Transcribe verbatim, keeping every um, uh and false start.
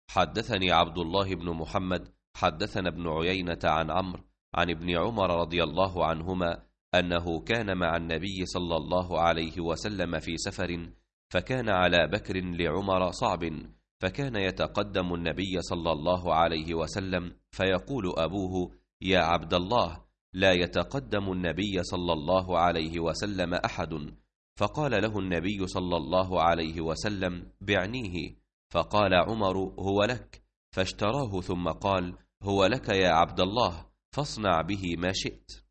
حدثني عبد الله بن محمد حدثنا ابن عيينة عن عمرو عن ابن عمر رضي الله عنهما أنه كان مع النبي صلى الله عليه وسلم في سفر، فكان على بكر لعمر صعب، فكان يتقدم النبي صلى الله عليه وسلم فيقول أبوه: يا عبد الله، لا يتقدم النبي صلى الله عليه وسلم أحد. فقال له النبي صلى الله عليه وسلم: بعنيه. فقال عمر: هو لك. فاشتراه ثم قال: هو لك يا عبد الله، فاصنع به ما شئت.